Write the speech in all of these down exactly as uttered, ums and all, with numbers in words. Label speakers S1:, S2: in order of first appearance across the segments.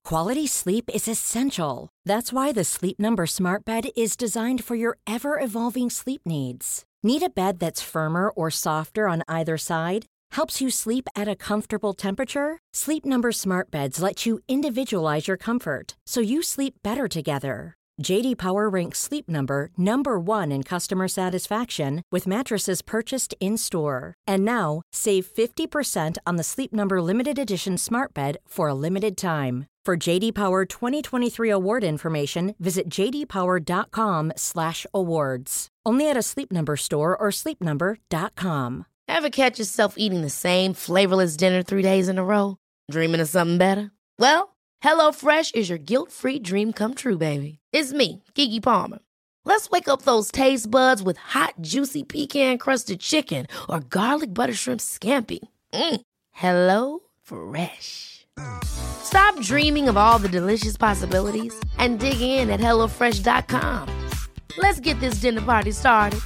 S1: Quality sleep is essential. That's why the Sleep Number Smart Bed is designed for your ever-evolving sleep needs. Need a bed that's firmer or softer on either side? Helps you sleep at a comfortable temperature? Sleep Number Smart Beds let you individualize your comfort, so you sleep better together. J D Power ranks Sleep Number number one in customer satisfaction with mattresses purchased in-store. And now, save fifty percent on the Sleep Number Limited Edition Smart Bed for a limited time. For J D Power twenty twenty-three award information, visit j d power dot com slash awards. Only at a Sleep Number store or sleep number dot com.
S2: Ever catch yourself eating the same flavorless dinner three days in a row? Dreaming of something better? Well, HelloFresh is your guilt-free dream come true, baby. It's me, Keke Palmer. Let's wake up those taste buds with hot, juicy pecan-crusted chicken or garlic butter shrimp scampi. Mm. Hello Fresh. Stop dreaming of all the delicious possibilities and dig in at hello fresh dot com. Let's get this dinner party started.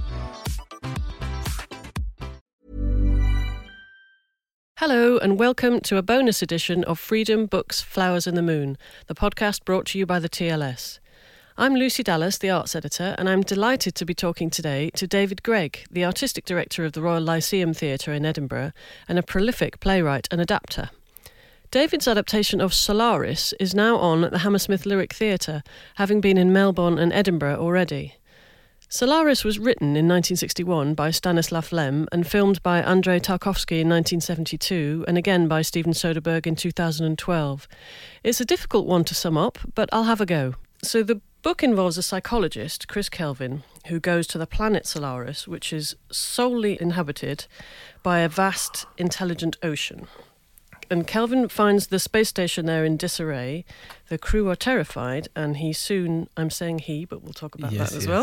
S3: Hello and welcome to a bonus edition of Freedom Books Flowers in the Moon, the podcast brought to you by the T L S. I'm Lucy Dallas, the arts editor, and I'm delighted to be talking today to David Gregg, the artistic director of the Royal Lyceum Theatre in Edinburgh and a prolific playwright and adapter. David's adaptation of Solaris is now on at the Hammersmith Lyric Theatre, having been in Melbourne and Edinburgh already. Solaris was written in nineteen sixty-one by Stanislav Lem and filmed by Andrei Tarkovsky in nineteen seventy-two and again by Steven Soderbergh in two thousand twelve. It's a difficult one to sum up, but I'll have a go. So the book involves a psychologist, Chris Kelvin, who goes to the planet Solaris, which is solely inhabited by a vast, intelligent ocean. And Kelvin finds the space station there in disarray. The crew are terrified, and he soon, I'm saying he, but we'll talk about
S4: yes,
S3: that as
S4: yes.
S3: well.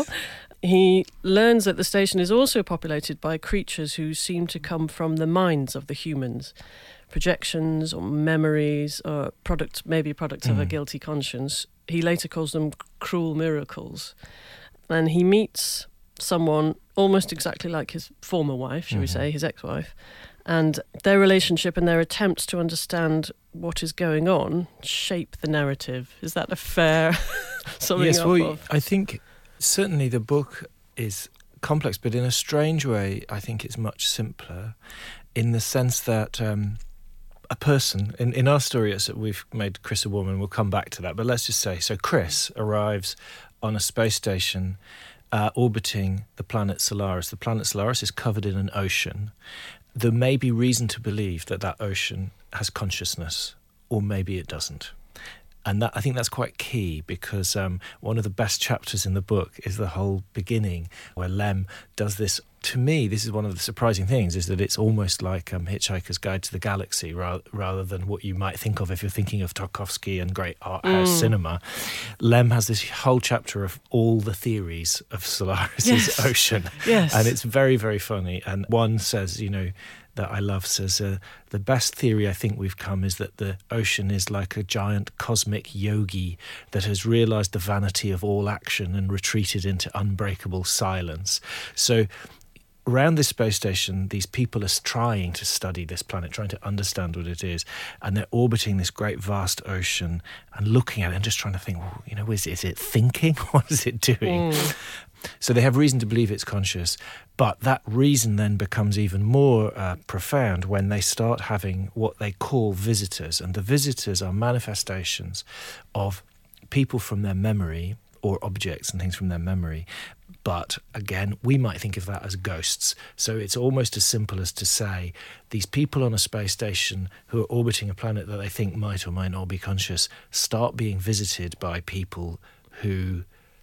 S3: He learns that the station is also populated by creatures who seem to come from the minds of the humans. Projections or memories or products, maybe products mm. of a guilty conscience. He later calls them cruel miracles. And he meets someone almost exactly like his former wife, shall mm-hmm. we say, his ex-wife. And their relationship and their attempts to understand what is going on shape the narrative. Is that a fair summing
S4: yes,
S3: up
S4: well,
S3: of?
S4: I think certainly the book is complex, but in a strange way, I think it's much simpler in the sense that um, a person, in, in our story, it's, we've made Chris a woman, we'll come back to that, but let's just say, so Chris arrives on a space station uh, orbiting the planet Solaris. The planet Solaris is covered in an ocean. There may be reason to believe that that ocean has consciousness, or maybe it doesn't. And that I think that's quite key because um, one of the best chapters in the book is the whole beginning where Lem does this. To me, this is one of the surprising things, is that it's almost like um, Hitchhiker's Guide to the Galaxy rather, rather than what you might think of if you're thinking of Tarkovsky and great art house mm. cinema. Lem has this whole chapter of all the theories of Solaris's
S3: yes.
S4: ocean.
S3: Yes.
S4: And it's very, very funny. And one says, you know, that I love says, uh, the best theory I think we've come is that the ocean is like a giant cosmic yogi that has realised the vanity of all action and retreated into unbreakable silence. So around this space station, these people are trying to study this planet, trying to understand what it is, and they're orbiting this great vast ocean and looking at it and just trying to think, well, you know, is, is it thinking? What is it doing? Mm. So they have reason to believe it's conscious, but that reason then becomes even more uh, profound when they start having what they call visitors, and the visitors are manifestations of people from their memory or objects and things from their memory. But again, we might think of that as ghosts. So it's almost as simple as to say these people on a space station who are orbiting a planet that they think might or might not be conscious start being visited by people who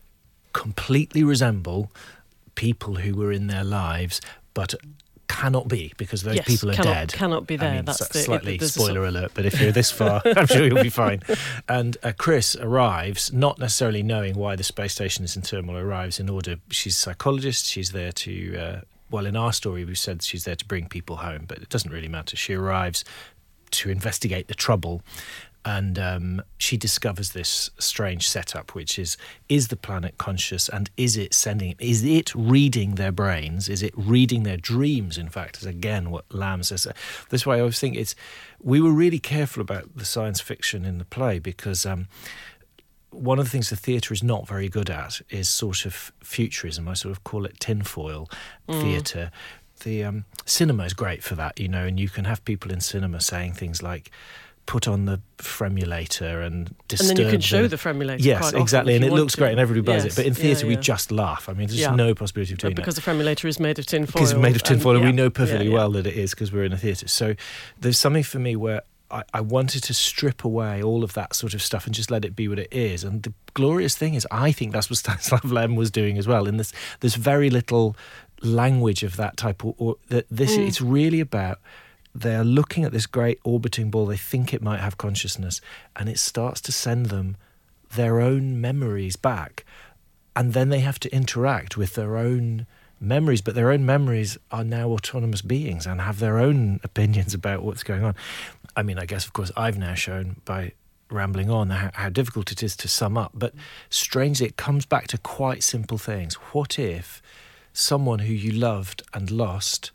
S4: completely resemble people who were in their lives, but cannot be because those
S3: yes,
S4: people are
S3: cannot,
S4: dead.
S3: Cannot be there.
S4: I mean,
S3: That's the,
S4: slightly
S3: it,
S4: spoiler
S3: a...
S4: alert, but if you're this far, I'm sure you'll be fine. And uh, Chris arrives, not necessarily knowing why the space station is in turmoil, arrives in order. She's a psychologist. She's there to, uh, well, in our story, we said she's there to bring people home, but it doesn't really matter. She arrives to investigate the trouble. And um, she discovers this strange setup, which is, is the planet conscious, and is it sending, is it reading their brains? Is it reading their dreams, in fact, is again what Lamb says. This is why I always think it's, we were really careful about the science fiction in the play, because um, one of the things the theatre is not very good at is sort of futurism. I sort of call it tinfoil mm. theatre. The um, cinema is great for that, you know, and you can have people in cinema saying things like, put on the Fremulator and disturb.
S3: And then you can show
S4: the,
S3: the Fremulator.
S4: Yes,
S3: quite
S4: exactly,
S3: often
S4: and it looks
S3: to.
S4: great, and everybody buys
S3: yes.
S4: it. But in theatre,
S3: yeah, yeah.
S4: we just laugh. I mean, there's
S3: yeah.
S4: no possibility of doing
S3: but because
S4: that.
S3: the Fremulator is made of tin foil.
S4: Because it's made of tin foil, and,
S3: and
S4: we
S3: yeah,
S4: know perfectly
S3: yeah, yeah.
S4: well that it is because we're in a theatre. So there's something for me where I, I wanted to strip away all of that sort of stuff and just let it be what it is. And the glorious thing is, I think that's what Stanislav Lem was doing as well. In this, there's very little language of that type, or, or that this. Mm. It's really about. They're looking at this great orbiting ball. They think it might have consciousness, and it starts to send them their own memories back. And then they have to interact with their own memories, but their own memories are now autonomous beings and have their own opinions about what's going on. I mean, I guess, of course, I've now shown by rambling on how, how difficult it is to sum up, but strangely, it comes back to quite simple things. What if someone who you loved and lost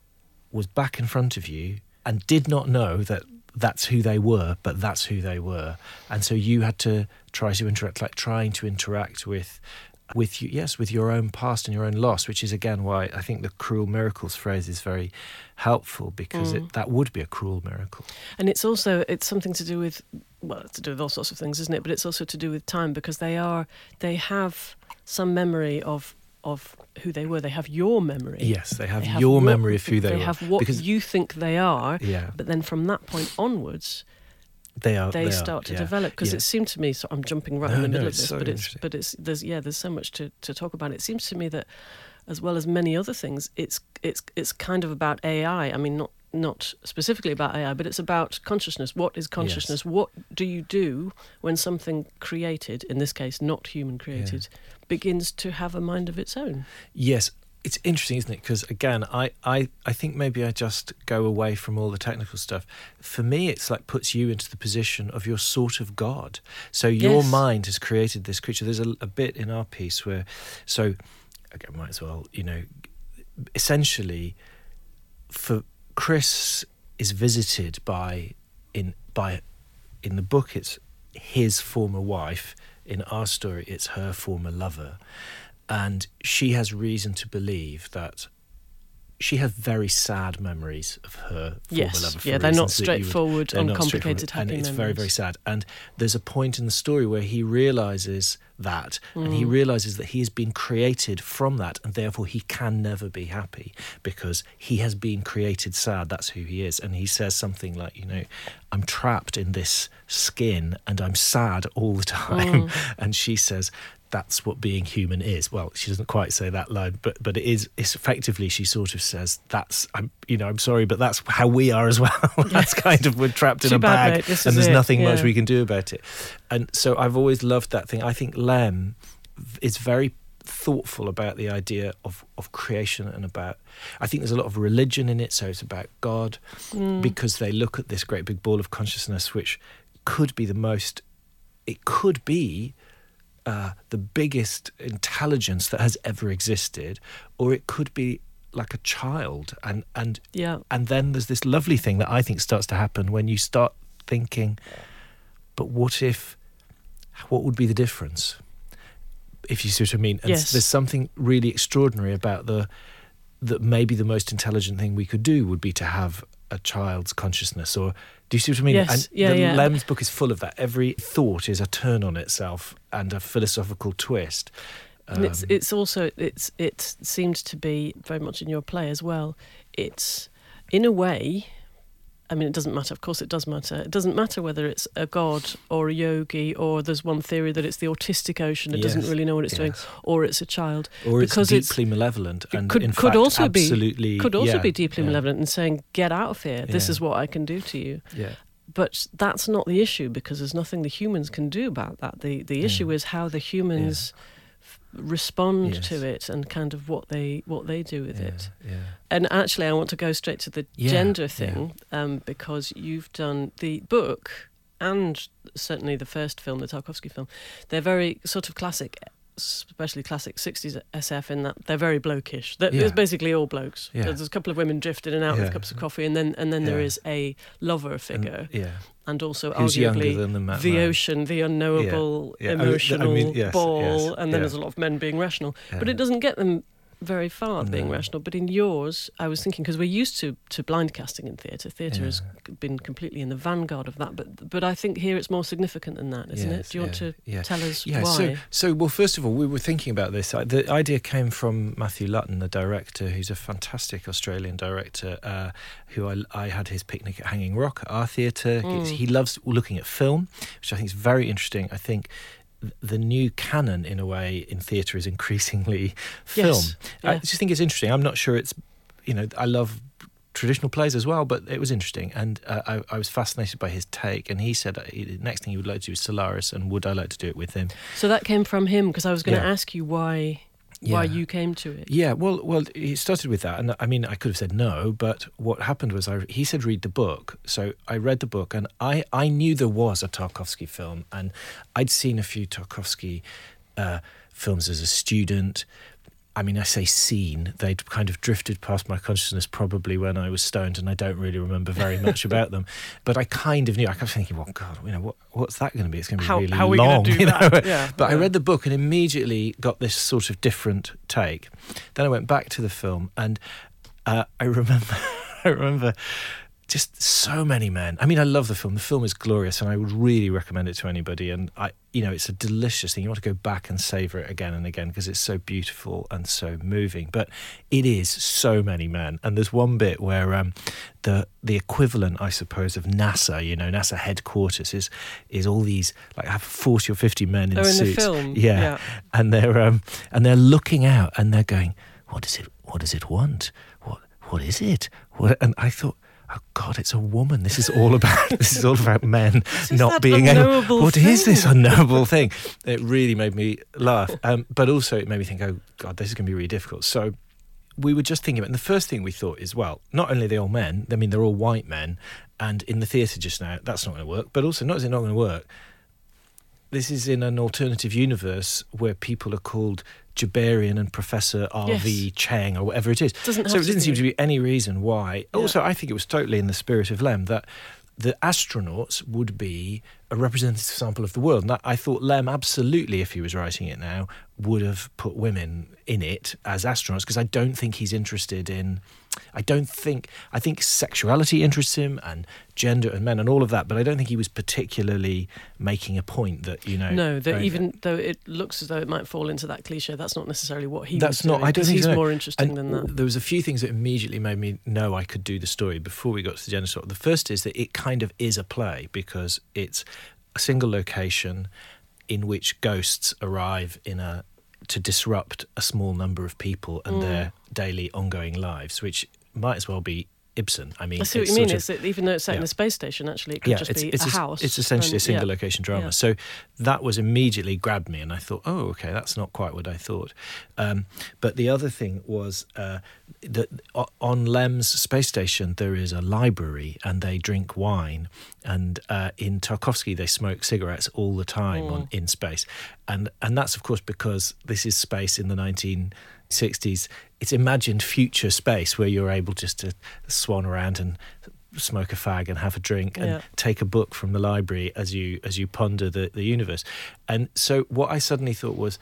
S4: was back in front of you and did not know that that's who they were, but that's who they were. And so you had to try to interact, like trying to interact with, with you, yes, with your own past and your own loss, which is again why I think the cruel miracles phrase is very helpful, because mm. it, that would be a cruel miracle.
S3: And it's also, it's something to do with, well, it's to do with all sorts of things, isn't it? But it's also to do with time, because they are, they have some memory of of who they were. They have your memory.
S4: Yes, they have,
S3: they have
S4: your
S3: what,
S4: memory of who they,
S3: they
S4: were.
S3: They have what
S4: because,
S3: you think they are,
S4: yeah.
S3: but then from that point onwards,
S4: they are.
S3: They,
S4: they
S3: start
S4: are,
S3: to
S4: yeah.
S3: develop. Because
S4: yeah.
S3: it seemed to me, so I'm jumping right
S4: no,
S3: in the middle
S4: no,
S3: of this,
S4: so
S3: but it's but it's there's yeah, there's so much to, to talk about. It seems to me that, as well as many other things, it's it's it's kind of about A I. I mean, not not specifically about A I, but it's about consciousness. What is consciousness? Yes. What do you do when something created, in this case not human created, yeah. begins to have a mind of its own?
S4: Yes. It's interesting, isn't it? Because, again, I, I, I think maybe I just go away from all the technical stuff. For me, it's like puts you into the position of your sort of God. So your
S3: yes.
S4: mind has created this creature. There's a, a bit in our piece where, so, okay, might as well, you know, essentially, for Chris is visited by, in by, in the book, it's his former wife. In our story, it's her former lover. And she has reason to believe that she has very sad memories of her former
S3: yes.
S4: lover. For
S3: yeah, they're not
S4: straightforward,
S3: straightforward,
S4: they're
S3: uncomplicated, happy
S4: and it's
S3: memories.
S4: very, very sad. And there's a point in the story where he realises that, mm. and he realises that he has been created from that, and therefore he can never be happy because he has been created sad. That's who he is. And he says something like, you know, I'm trapped in this skin and I'm sad all the time. Mm. And she says, that's what being human is. Well, she doesn't quite say that line, but but it is. It's effectively, she sort of says, "That's I'm, you know, I'm sorry, but that's how we are as well." That's kind of we're trapped in
S3: Too
S4: a
S3: bad,
S4: bag,
S3: mate.
S4: and there's
S3: it.
S4: nothing
S3: yeah.
S4: much we can do about it. And so I've always loved that thing. I think Lem is very thoughtful about the idea of of creation and about. I think there's a lot of religion in it, so it's about God, mm. because they look at this great big ball of consciousness, which could be the most. It could be. Uh, the biggest intelligence that has ever existed, or it could be like a child, and and
S3: yeah.
S4: and then there's this lovely thing that I think starts to happen when you start thinking, but what if, what would be the difference, if you see what I mean? And
S3: yes.
S4: there's something really extraordinary about the that maybe the most intelligent thing we could do would be to have a child's consciousness, or do you see what I mean?
S3: Yes,
S4: and
S3: yeah,
S4: the
S3: yeah.
S4: Lem's book is full of that. Every thought is a turn on itself and a philosophical twist. Um,
S3: and it's it's also it's it seemed to be very much in your play as well. It's in a way. I mean, it doesn't matter. Of course, it does matter. It doesn't matter whether it's a god or a yogi, or there's one theory that it's the autistic ocean that
S4: yes,
S3: doesn't really know what it's
S4: yes.
S3: doing, or it's a child,
S4: or
S3: because
S4: it's deeply it's, malevolent, and
S3: could,
S4: in
S3: could
S4: fact,
S3: also
S4: absolutely
S3: be could also
S4: yeah,
S3: be deeply
S4: yeah.
S3: malevolent and saying, "Get out of here. This
S4: yeah.
S3: is what I can do to you."
S4: Yeah.
S3: But that's not the issue, because there's nothing the humans can do about that. The the issue
S4: yeah.
S3: is how the humans. Yeah. respond
S4: yes.
S3: to it and kind of what they what they do with
S4: yeah,
S3: it.
S4: Yeah.
S3: And actually I want to go straight to the
S4: yeah,
S3: gender thing
S4: yeah.
S3: um, because you've done the book and certainly the first film, the Tarkovsky film, they're very sort of classic, especially classic sixties S F in that they're very blokish. They're,
S4: Yeah.
S3: It's basically all blokes.
S4: Yeah.
S3: There's a couple of women drifting in and out
S4: Yeah.
S3: with cups of coffee, and then and then there
S4: Yeah.
S3: is a lover figure,
S4: And, yeah.
S3: and also
S4: Who's younger
S3: arguably
S4: than the ma-
S3: the
S4: man.
S3: ocean, the unknowable,
S4: Yeah. Yeah. Oh,
S3: emotional
S4: I mean, yes,
S3: ball,
S4: yes,
S3: and then
S4: yeah.
S3: there's a lot of men being rational. But
S4: Yeah.
S3: it doesn't get them very far being
S4: No.
S3: rational. But in yours, I was thinking, because we're used to, to blind casting in theatre. Theatre
S4: Yeah.
S3: has been completely in the vanguard of that. But but I think here it's more significant than that, isn't
S4: Yes,
S3: it? Do you want
S4: yeah,
S3: to
S4: yeah.
S3: tell us
S4: Yeah,
S3: why?
S4: so, so, well, first of all, we were thinking about this. Uh, The idea came from Matthew Lutton, the director, who's a fantastic Australian director, uh, who I, I had his picnic at Hanging Rock at our theatre.
S3: Mm.
S4: He loves looking at film, which I think is very interesting. I think th- the new canon, in a way, in theatre is increasingly film.
S3: Yes,
S4: I
S3: yeah.
S4: just think it's interesting. I'm not sure it's, you know, I love traditional plays as well, but it was interesting, and uh, I, I was fascinated by his take. And he said uh, he, the next thing he would like to do is Solaris, and would I like to do it with him?
S3: So that came from him, because I was going to
S4: Yeah.
S3: ask you why why
S4: Yeah.
S3: you came to it.
S4: Yeah, well, well, he started with that, and I mean, I could have said no, but what happened was, I, he said read the book, so I read the book, and I, I knew there was a Tarkovsky film, and I'd seen a few Tarkovsky uh, films as a student. I mean, I say seen, they'd kind of drifted past my consciousness probably when I was stoned, and I don't really remember very much about them. But I kind of knew. I kept thinking, well, God, you know, what, what's that going to be? It's going to be
S3: How-
S4: really
S3: how are we gonna
S4: long.
S3: do
S4: you know?
S3: that? Yeah,
S4: But I
S3: yeah.
S4: read the book and immediately got this sort of different take. Then I went back to the film, and uh, I remember, I remember just so many men. I mean, I love the film. The film is glorious, and I would really recommend it to anybody. And I, you know, it's a delicious thing. You want to go back and savor it again and again because it's so beautiful and so moving. But it is so many men. And there's one bit where um, the the equivalent, I suppose, of NASA, you know, NASA headquarters is is all these like have forty or fifty men in
S3: Oh, in the
S4: suits.
S3: film,
S4: yeah.
S3: yeah.
S4: And they're um, and they're looking out and they're going, what does it? What does it want? What what is it? What? And I thought, oh God, it's a woman. This is all about this is all about men
S3: is
S4: not
S3: that
S4: being able.
S3: unknowable
S4: What is this
S3: thing?
S4: unknowable thing? It really made me laugh, um, but also it made me think, oh God, this is going to be really difficult. So we were just thinking about, and the first thing we thought is, well, not only are they all men, I mean, they're all white men, and in the theatre just now, that's not going to work. But also, not is it not going to work? This is in an alternative universe where people are called Jabarian and Professor R V
S3: Yes.
S4: Cheng or whatever it is.
S3: Doesn't
S4: so
S3: have
S4: it
S3: to
S4: didn't seem
S3: be.
S4: to be any reason why.
S3: Yeah.
S4: Also, I think it was totally in the spirit of Lem that the astronauts would be a representative sample of the world. And I thought Lem absolutely, if he was writing it now, would have put women in it as astronauts, because I don't think he's interested in... I don't think... I think sexuality interests him and gender and men and all of that, but I don't think he was particularly making a point that, you know...
S3: No, that
S4: very-
S3: even though it looks as though it might fall into that cliche, that's not necessarily what he
S4: That's
S3: was
S4: not.
S3: doing,
S4: I don't
S3: 'cause
S4: think
S3: he's
S4: so, no.
S3: more interesting
S4: And
S3: than that.
S4: There was a few things that immediately made me know I could do the story before we got to the gender swap. The first is that it kind of is a play because it's a single location in which ghosts arrive in a to disrupt a small number of people and
S3: Mm.
S4: their daily ongoing lives, which might as well be Ibsen. I mean,
S3: I see what
S4: it's
S3: you mean.
S4: sort of-
S3: It's that even though it's set in
S4: yeah.
S3: a space station, actually, it could just
S4: it's,
S3: be
S4: it's
S3: a
S4: es-
S3: house.
S4: It's essentially a
S3: and-
S4: single
S3: yeah.
S4: location drama.
S3: Yeah.
S4: So that was immediately grabbed me, and I thought, oh, okay, that's not quite what I thought. Um, but the other thing was uh, that o- on Lem's space station there is a library, and they drink wine. And uh, in Tarkovsky they smoke cigarettes all the time
S3: Mm.
S4: on in space, and and that's of course because this is space in the nineteen sixties. It's imagined future space where you're able just to swan around and smoke a fag and have a drink and
S3: Yeah.
S4: take a book from the library as you as you ponder the, the universe. And so what I suddenly thought was,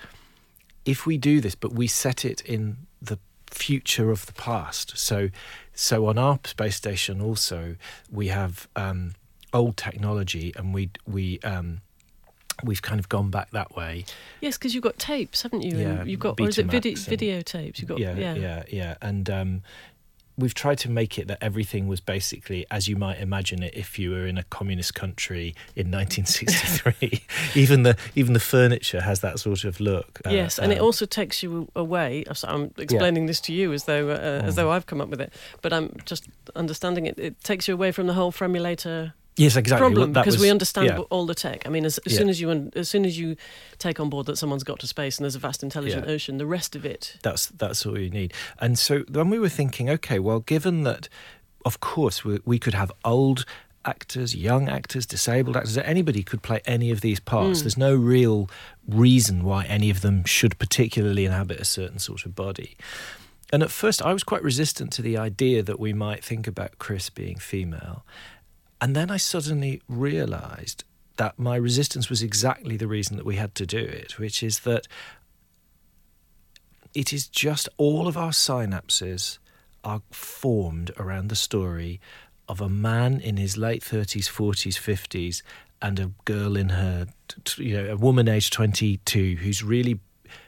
S4: if we do this, but we set it in the future of the past. So so on our space station also we have um, old technology, and we we um, we've kind of gone back that way.
S3: Yes, because you've got tapes, haven't you?
S4: Yeah,
S3: And you've got, or is it video,
S4: Betamax and-
S3: videotapes? You've got,
S4: yeah,
S3: yeah.
S4: yeah, yeah, and um, we've tried to make it that everything was basically as you might imagine it if you were in a communist country in nineteen sixty-three. even the even the furniture has that sort of look. Uh,
S3: Yes, and it
S4: um,
S3: also takes you away. I'm sorry, I'm explaining this to you as though uh, as
S4: Mm.
S3: though I've come up with it, but I'm just understanding it. It takes you away from the whole Fremulator
S4: yes, exactly.
S3: problem
S4: Well, that
S3: because
S4: was-
S3: we understand
S4: yeah.
S3: all the tech. I mean, as, as
S4: Yeah.
S3: soon as you un- as soon as you take on board that someone's got to space and there's a vast intelligent
S4: Yeah.
S3: ocean, the rest of it.
S4: That's that's all you need. And so then we were thinking, okay, well, given that, of course, we, we could have old actors, young actors, disabled actors. Anybody could play any of these parts.
S3: Mm.
S4: There's no real reason why any of them should particularly inhabit a certain sort of body. And at first I was quite resistant to the idea that we might think about Chris being female. And then I suddenly realised that my resistance was exactly the reason that we had to do it, which is that it is just all of our synapses are formed around the story of a man in his late thirties, forties, fifties, and a girl in her, you know, a woman aged twenty-two who's really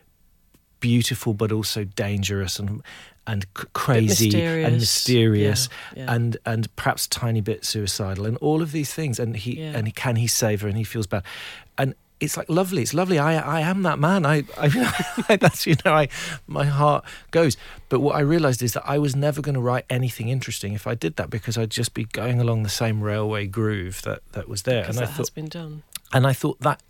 S4: beautiful but also dangerous and and c- crazy
S3: mysterious.
S4: and mysterious
S3: yeah, yeah.
S4: and and perhaps tiny bit suicidal and all of these things. And he
S3: yeah.
S4: and he, can he save her? And he feels bad. And it's like lovely. It's lovely. I I am that man. I, I that's you know I my heart goes. But what I realised is that I was never going to write anything interesting if I did that, because I'd just be going along the same railway groove that, that was there.
S3: Because
S4: and
S3: that
S4: I thought,
S3: has been done.
S4: And I thought that,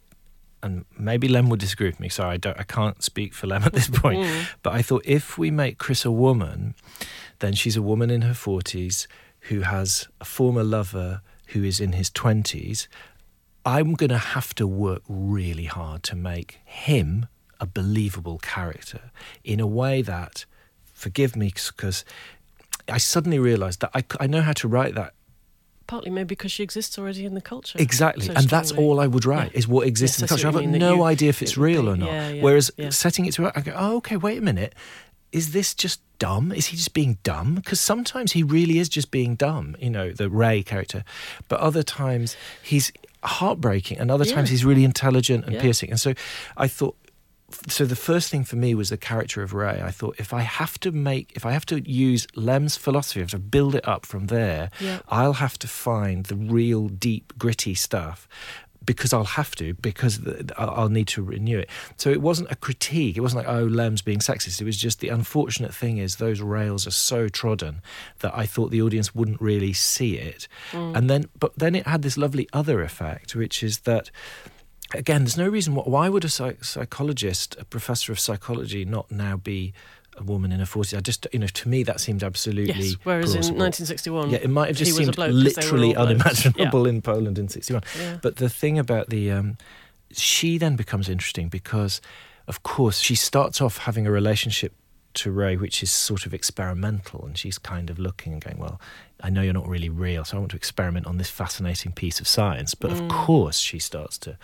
S4: and maybe Lem would disagree with me. So I don't. I can't speak for Lem at this point.
S3: Mm.
S4: But I thought if we make Chris a woman, then she's a woman in her forties who has a former lover who is in his twenties. I'm going to have to work really hard to make him a believable character in a way that, forgive me, because I suddenly realised that I, I know how to write that.
S3: Partly maybe because she exists already in the culture.
S4: Exactly.
S3: so
S4: and that's
S3: strongly.
S4: all I would write,
S3: Yeah.
S4: is what exists
S3: Yes,
S4: in the
S3: I see
S4: culture.
S3: what
S4: I've
S3: you
S4: got
S3: mean, that
S4: no
S3: you-
S4: idea if it's
S3: it would
S4: real
S3: be-
S4: or not.
S3: yeah, yeah,
S4: Whereas
S3: yeah.
S4: setting it to her, I go, oh, okay, wait a minute. Is this just dumb? Is he just being dumb? Because sometimes he really is just being dumb, you know, the Ray character. But other times he's heartbreaking, and other
S3: Yeah.
S4: times he's really intelligent and
S3: Yeah.
S4: piercing. And so I thought, so the first thing for me was the character of Ray. I thought, if I have to make, if I have to use Lem's philosophy, I have to build it up from there,
S3: Yeah.
S4: I'll have to find the real deep, gritty stuff. Because I'll have to, because the, I'll I'll need to renew it. So it wasn't a critique. It wasn't like, oh, Lem's being sexist. It was just the unfortunate thing is those rails are so trodden that I thought the audience wouldn't really see it.
S3: Mm.
S4: And then, but then it had this lovely other effect, which is that, again, there's no reason why, why would a psych- psychologist, a professor of psychology, not now be a woman in her forties? I just, you know, to me that seemed absolutely
S3: Yes, whereas
S4: plausible.
S3: in nineteen sixty-one,
S4: Yeah, it might have
S3: he
S4: just
S3: was a
S4: seemed
S3: bloke 'cause they were
S4: literally
S3: all blokes.
S4: unimaginable in Poland in sixty-one.
S3: Yeah.
S4: But the thing about the, um, she then becomes interesting because, of course, she starts off having a relationship to Ray which is sort of experimental, and she's kind of looking and going, well, I know you're not really real, so I want to experiment on this fascinating piece of science. But
S3: Mm.
S4: of course she starts to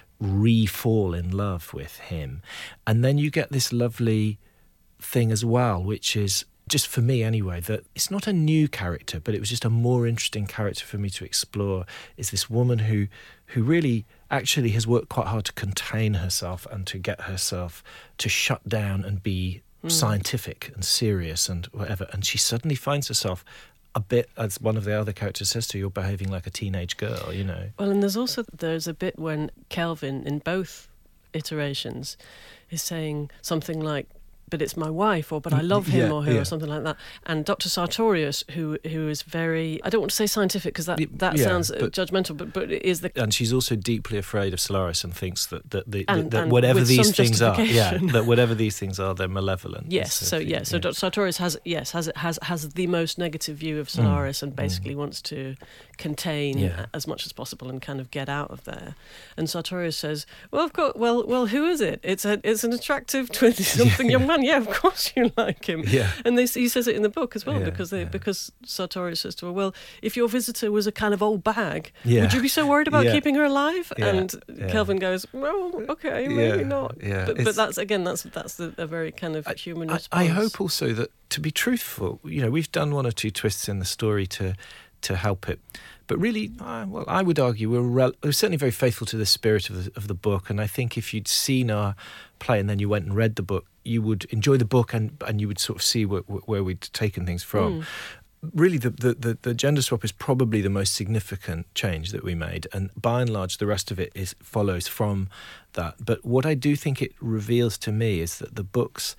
S4: re-fall in love with him. And then you get this lovely thing as well, which is, just for me anyway, that it's not a new character, but it was just a more interesting character for me to explore, is this woman who who really actually has worked quite hard to contain herself and to get herself to shut down and be mm. scientific and serious and whatever. And she suddenly finds herself a bit, as one of the other characters says to her, you're behaving like a teenage girl, you know.
S3: Well, and there's also, there's a bit when Kelvin, in both iterations, is saying something like, but it's my wife, or but I love him,
S4: Yeah,
S3: or her,
S4: yeah.
S3: or something like that. And Doctor Sartorius, who who is very, I don't want to say scientific because that,
S4: Y-
S3: that
S4: yeah,
S3: sounds uh,
S4: but-
S3: judgmental, but but it is the
S4: And she's also deeply afraid of Solaris and thinks that that, the,
S3: And-
S4: that
S3: and
S4: whatever
S3: with
S4: these
S3: some
S4: things are, yeah,
S3: justification.
S4: that whatever these things are, they're malevolent.
S3: yes. So
S4: if you-
S3: yeah, so Doctor Sartorius has yes has has has the most negative view of Solaris, and basically wants to contain
S4: Yeah.
S3: as much as possible and kind of get out of there. And Sartorius says, "Well, of course, well, well, who is it? It's a it's an attractive twenty-something young man. Yeah, of course you like him."
S4: Yeah.
S3: And they, he says it in the book as well,
S4: Yeah,
S3: because they,
S4: yeah.
S3: because Sartorius says to her, "Well, if your visitor was a kind of old bag,
S4: Yeah.
S3: would you be so worried about
S4: Yeah.
S3: keeping her alive?"
S4: Yeah,
S3: And
S4: yeah.
S3: Kelvin goes, "Well, okay, maybe
S4: Yeah,
S3: not."
S4: yeah.
S3: But,
S4: It's-
S3: but that's again, that's that's the, a very kind of human
S4: I,
S3: response.
S4: I hope also that, to be truthful, you know, we've done one or two twists in the story to to help it. But really, uh, well, I would argue we're, rel- we're certainly very faithful to the spirit of the, of the book. And I think if you'd seen our play and then you went and read the book, you would enjoy the book and, and you would sort of see where, where we'd taken things from.
S3: Mm.
S4: Really, the, the, the, the gender swap is probably the most significant change that we made. And by and large, the rest of it is follows from that. But what I do think it reveals to me is that the book's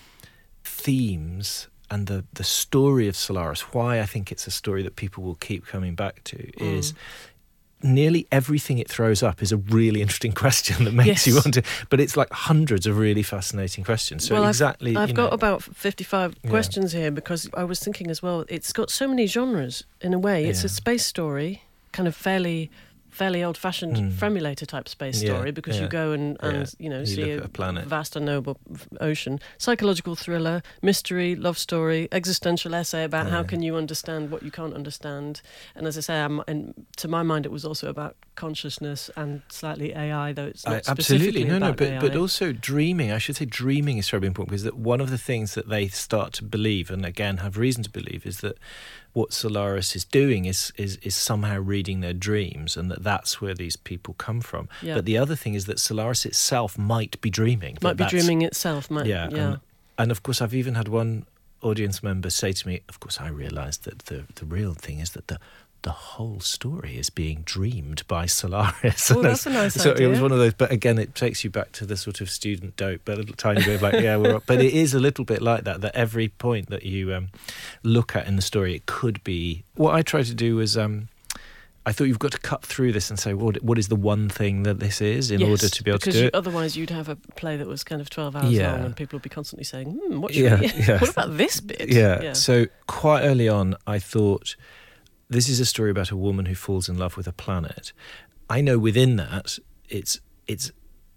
S4: themes and the, the story of Solaris, why I think it's a story that people will keep coming back to,
S3: Mm.
S4: is nearly everything it throws up is a really interesting question that makes
S3: Yes.
S4: you want to, but it's like hundreds of really fascinating questions. So
S3: well,
S4: exactly,
S3: I've, I've
S4: you
S3: got
S4: know,
S3: about fifty-five questions here, because I was thinking as well, it's got so many genres in a way. It's
S4: Yeah.
S3: a space story, kind of fairly fairly old-fashioned
S4: Mm.
S3: Fremulator type space
S4: Yeah,
S3: story, because
S4: yeah,
S3: you go and, and
S4: yeah.
S3: you know
S4: You
S3: see
S4: look
S3: a,
S4: at a planet.
S3: vast unknowable ocean. Psychological thriller, mystery, love story, existential essay about how
S4: Yeah.
S3: can you understand what you can't understand. And as I say, I'm, and to my mind, it was also about consciousness and slightly A I, though it's not
S4: I, absolutely
S3: specifically
S4: no no
S3: about
S4: but
S3: A I.
S4: but also dreaming. I should say dreaming is terribly important, because that one of the things that they start to believe, and again have reason to believe, is that what Solaris is doing is is is somehow reading their dreams, and that that's where these people come from.
S3: Yeah.
S4: But the other thing is that Solaris itself might be dreaming.
S3: might
S4: that
S3: be
S4: that's-
S3: dreaming itself. Might,
S4: Yeah,
S3: yeah.
S4: And, and of course I've even had one audience member say to me, of course I realised that the the real thing is that the the whole story is being dreamed by Solaris.
S3: Oh, that's a nice
S4: so
S3: idea.
S4: it was one of those, but again, it takes you back to the sort of student dope, but a little tiny bit of like, yeah, we're up. But it is a little bit like that, that every point that you um, look at in the story, it could be. What I tried to do was, um, I thought you've got to cut through this and say, what what is the one thing that this is in
S3: Yes,
S4: order to be able to
S3: because
S4: do
S3: you,
S4: it?
S3: otherwise you'd have a play that was kind of twelve hours
S4: Yeah.
S3: long, and people would be constantly saying, hmm, what should
S4: Yeah,
S3: we,
S4: yeah.
S3: what about this bit?
S4: Yeah. So quite early on, I thought, this is a story about a woman who falls in love with a planet. I know within that, it's it's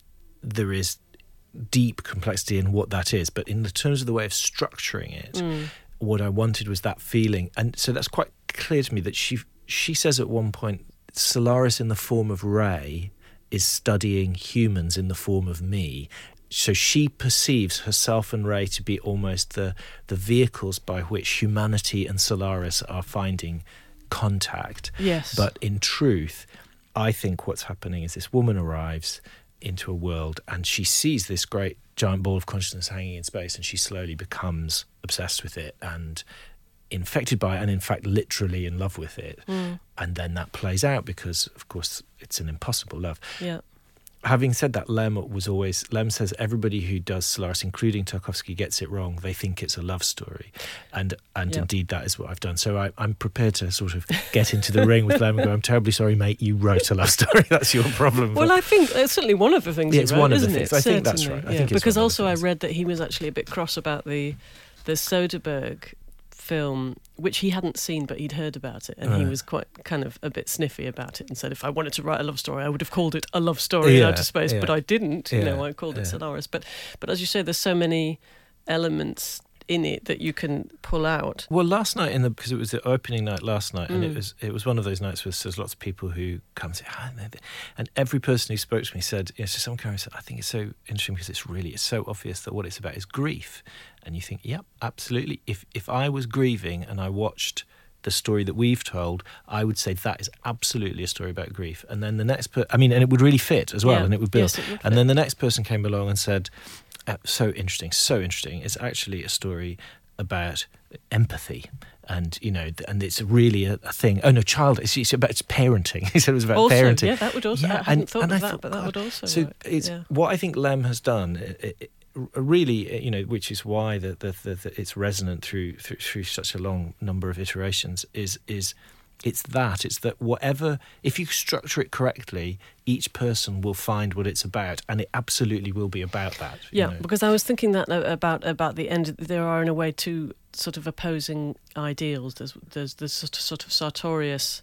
S4: there is deep complexity in what that is, but in the terms of the way of structuring it,
S3: Mm.
S4: what I wanted was that feeling, and so that's quite clear to me that she she says at one point, Solaris in the form of Ray is studying humans in the form of me. So she perceives herself and Ray to be almost the the vehicles by which humanity and Solaris are finding contact.
S3: Yes.
S4: But in truth, I think what's happening is this woman arrives into a world and she sees this great giant ball of consciousness hanging in space, and she slowly becomes obsessed with it and infected by it, and in fact literally in love with it.
S3: Mm.
S4: And then that plays out because, of course, it's an impossible love.
S3: Yeah.
S4: Having said that, Lem was always Lem says everybody who does Solaris, including Tarkovsky, gets it wrong. They think it's a love story, and and
S3: Yeah.
S4: indeed that is what I've done. So I, I'm prepared to sort of get into the ring with Lem and go, I'm terribly sorry, mate, you wrote a love story. That's your problem.
S3: Well, I think it's certainly one of the things
S4: Yeah,
S3: he
S4: it's
S3: wrote,
S4: one of the
S3: isn't
S4: things.
S3: it?
S4: I think that's
S3: Certainly,
S4: right. I
S3: yeah.
S4: think it's
S3: because
S4: one of the
S3: also I
S4: things.
S3: read that he was actually a bit cross about the the Soderbergh film, which he hadn't seen, but he'd heard about it, and he
S4: Right.
S3: was quite kind of a bit sniffy about it, and said, if I wanted to write a love story, I would have called it A Love Story in
S4: Yeah,
S3: Outer Space,
S4: yeah.
S3: but I didn't. You
S4: Yeah,
S3: know, I called it
S4: yeah.
S3: Solaris. But but as you say, there's so many elements in it that you can pull out.
S4: Well, last night in the because it was the opening night last night, and
S3: Mm.
S4: it was it was one of those nights where there's lots of people who come and say, ah, and they- and every person who spoke to me said, you know, so some character said, I think it's so interesting because it's really it's so obvious that what it's about is grief, and you think, yep, absolutely. If if I was grieving and I watched the story that we've told, I would say that is absolutely a story about grief. And then the next, per- I mean, and it would really fit as well,
S3: Yeah.
S4: and it would build.
S3: Yes, it would
S4: and
S3: fit.
S4: then the next person came along and said, uh, so interesting, so interesting. It's actually a story about empathy, and you know, th- and it's really a, a thing. Oh no, child, it's, it's about it's parenting. He said it was about
S3: Also,
S4: parenting.
S3: yeah, that would also. I hadn't thought of that, but that
S4: God,
S3: would also.
S4: So
S3: work.
S4: it's
S3: yeah.
S4: what I think Lem has done. It, it, really, you know, which is why the, the, the, the, it's resonant through, through through such a long number of iterations. Is is it's that it's that whatever, if you structure it correctly, each person will find what it's about, and it absolutely will be about that. you
S3: Yeah,
S4: know.
S3: because I was thinking that about about the end. There are, in a way, two sort of opposing ideals. There's there's this sort of, sort of sartorius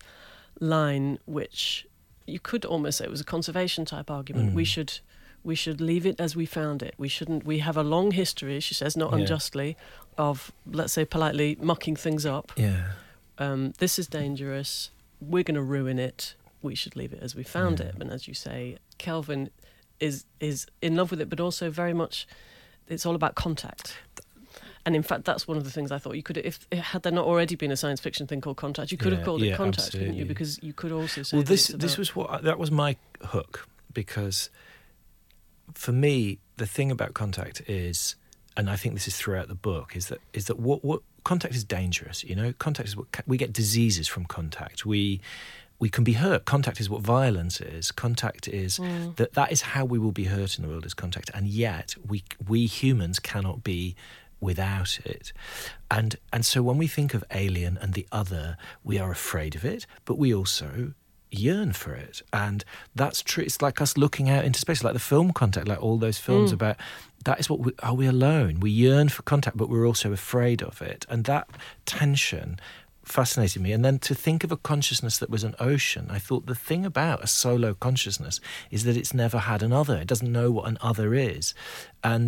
S3: line, which you could almost say was a conservation type argument.
S4: Mm.
S3: We should we should leave it as we found it. We shouldn't. We have a long history, she says, not
S4: Yeah.
S3: unjustly, of, let's say, politely mucking things up.
S4: Yeah.
S3: Um, this is dangerous. We're going to ruin it. We should leave it as we found
S4: Yeah.
S3: it. And as you say, Kelvin is is in love with it, but also very much, it's all about contact. And in fact, that's one of the things I thought you could, if had there not already been a science fiction thing called Contact, you could
S4: Yeah,
S3: have called it
S4: yeah,
S3: Contact, couldn't you?
S4: absolutely.
S3: Because you could also say
S4: Well,
S3: that
S4: this
S3: it's
S4: this
S3: about-
S4: was what that was my hook, because for me the thing about Contact is, and I think this is throughout the book, is that is that what what contact is dangerous. You know, contact is what we get diseases from contact. We we can be hurt. Contact is what violence is. Contact is
S3: Mm.
S4: that that is how we will be hurt in the world, is contact. And yet we we humans cannot be without it. And and so when we think of Alien and the other, we are afraid of it, but we also yearn for it. And that's true. It's like us looking out into space, like the film Contact, like all those films
S3: Mm.
S4: about that is what we, are we alone? We yearn for contact, but we're also afraid of it. And that tension fascinated me. And then to think of a consciousness that was an ocean, I thought the thing about a solo consciousness is that it's never had an other. It doesn't know what an other is. And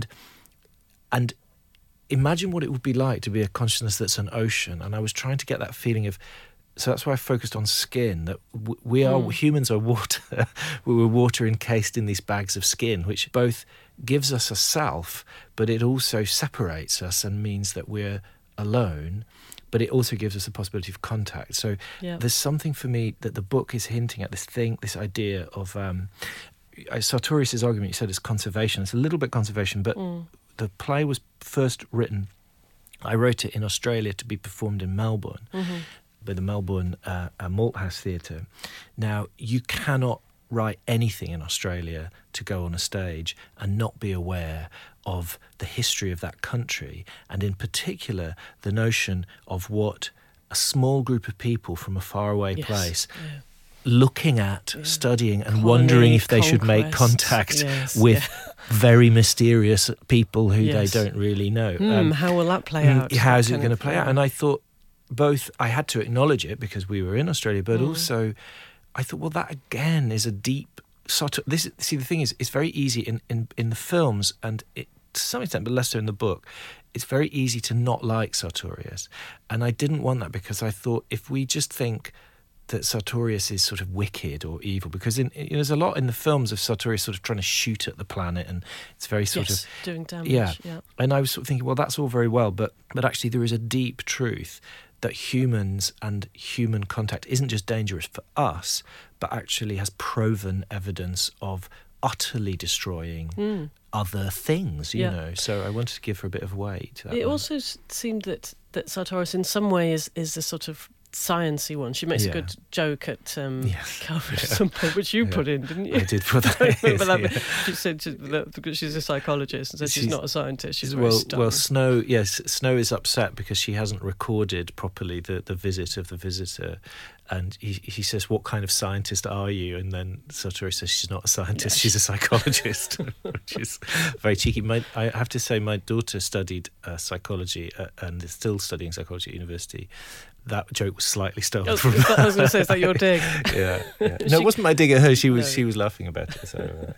S4: and imagine what it would be like to be a consciousness that's an ocean. And I was trying to get that feeling of, so that's why I focused on skin, that we are, mm. humans are water. We were water encased in these bags of skin, which both gives us a self, but it also separates us and means that we're alone, but it also gives us the possibility of contact. So yep. there's something for me that the book is hinting at, this thing, this idea of, um, Sartorius' argument, you said it's conservation. It's a little bit conservation, but mm. the play was first written, I wrote it in Australia to be performed in Melbourne, mm-hmm. by the Melbourne uh, uh, Malthouse Theatre. Now, you cannot write anything in Australia to go on a stage and not be aware of the history of that country, and in particular the notion of what a small group of people from a faraway yes. place yeah. looking at, yeah. studying and Colony, wondering if they conquest. should make contact yes. with yeah. very mysterious people who yes. they don't really know.
S3: Mm, um, how will that play out?
S4: How's it going to play out? And I thought both, I had to acknowledge it because we were in Australia, but mm. also I thought, well, that again is a deep sort of, this, see, the thing is, it's very easy in, in, in the films, and it, to some extent, but less so in the book, it's very easy to not like Sartorius. And I didn't want that, because I thought if we just think that Sartorius is sort of wicked or evil, because in, you know, there's a lot in the films of Sartorius sort of trying to shoot at the planet, and it's very sort
S3: yes,
S4: of
S3: doing damage.
S4: Yeah.
S3: yeah,
S4: and I was sort of thinking, well, that's all very well, but but actually there is a deep truth that humans and human contact isn't just dangerous for us, but actually has proven evidence of utterly destroying mm. other things, you yeah. know. So I wanted to give her a bit of weight to that.
S3: It
S4: one.
S3: also seemed that, that Sartorius in some way is, is a sort of sciencey one. She makes yeah. a good joke at um,
S4: yes.
S3: Calvert
S4: yeah.
S3: at some point, which you yeah. put in, didn't you?
S4: I did put that in.
S3: that,
S4: yeah.
S3: She said she, that because she's a psychologist and said she's, she's not a scientist. She's
S4: well,
S3: very stunned.
S4: Well, Snow, yes, Snow is upset because she hasn't recorded properly the, the visit of the visitor. And he, he says, what kind of scientist are you? And then Sartorius says she's not a scientist, yeah. she's a psychologist, which is very cheeky. My, I have to say, my daughter studied uh, psychology uh, and is still studying psychology at university. That joke was slightly stolen from
S3: that. I was going to say, is that your dig?
S4: yeah, yeah. No, it wasn't my dig at her. She was no. she was laughing about it. So, uh,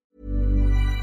S4: yeah.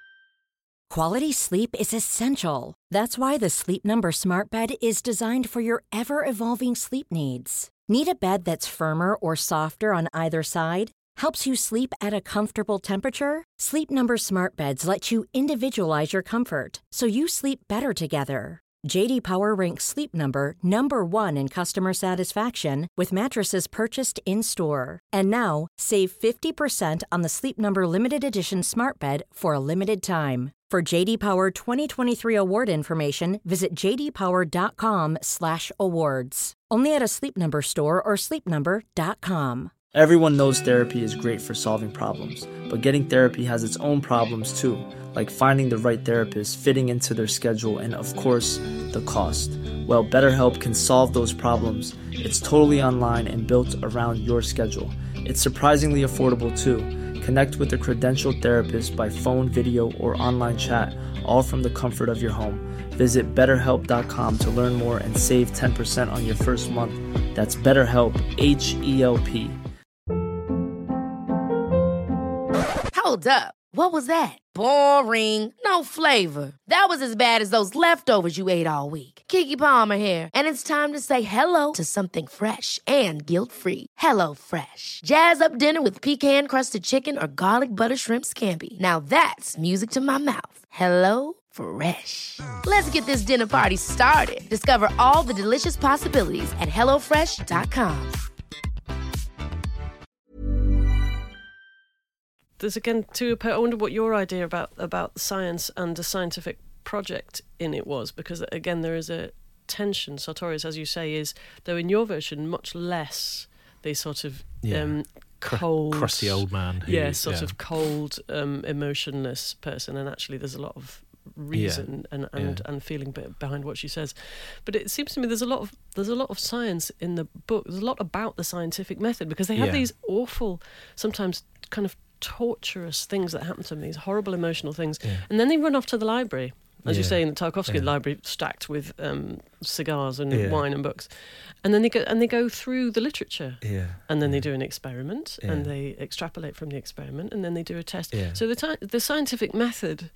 S1: Quality sleep is essential. That's why the Sleep Number Smart Bed is designed for your ever-evolving sleep needs. Need a bed that's firmer or softer on either side? Helps you sleep at a comfortable temperature? Sleep Number Smart Beds let you individualize your comfort, so you sleep better together. J D Power ranks Sleep Number number one in customer satisfaction with mattresses purchased in-store. And now, save fifty percent on the Sleep Number Limited Edition Smart Bed for a limited time. For J D Power twenty twenty-three award information, visit j d power dot com slash awards. Only at a Sleep Number store or sleep number dot com.
S5: Everyone knows therapy is great for solving problems, but getting therapy has its own problems too, like finding the right therapist, fitting into their schedule, and of course, the cost. Well, BetterHelp can solve those problems. It's totally online and built around your schedule. It's surprisingly affordable too. Connect with a credentialed therapist by phone, video, or online chat, all from the comfort of your home. Visit better help dot com to learn more and save ten percent on your first month. That's BetterHelp, H E L P.
S2: Hold up. What was that? Boring. No flavor. That was as bad as those leftovers you ate all week. Keke Palmer here, and it's time to say hello to something fresh and guilt-free. Hello Fresh. Jazz up dinner with pecan-crusted chicken or garlic butter shrimp scampi. Now that's music to my mouth. Hello Fresh. Let's get this dinner party started. Discover all the delicious possibilities at hello fresh dot com.
S3: There's again too. I wonder what your idea about about science and the scientific project in it was, because again there is a tension. Sartorius, as you say, is, though in your version much less the sort of
S4: yeah.
S3: um, cold,
S4: crusty old man. Who,
S3: yeah, sort
S4: yeah.
S3: of cold, um, emotionless person, and actually there's a lot of reason yeah. and and,
S4: yeah.
S3: and feeling behind what she says. But it seems to me there's a lot of there's a lot of science in the book. There's a lot about the scientific method, because they have
S4: yeah.
S3: these awful, sometimes kind of torturous things that happen to them, these horrible emotional things,
S4: yeah.
S3: and then they run off to the library as
S4: yeah.
S3: you say, in the Tarkovsky
S4: yeah.
S3: library, stacked with um, cigars and
S4: Yeah.
S3: wine and books, and then they go and they go through the literature,
S4: Yeah.
S3: and then
S4: yeah.
S3: they do an experiment,
S4: Yeah.
S3: and they extrapolate from the experiment, and then they do a test.
S4: Yeah.
S3: So the ti- the scientific method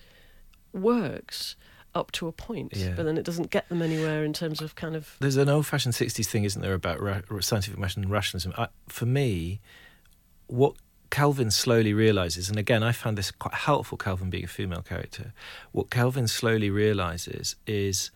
S3: works up to a point,
S4: Yeah.
S3: but then it doesn't get them anywhere in terms of kind of.
S4: There's an old-fashioned sixties thing, isn't there, about ra- scientific method and rationalism? I, for me, what Calvin slowly realises, and again, I found this quite helpful, Calvin being a female character, what Calvin slowly realises is,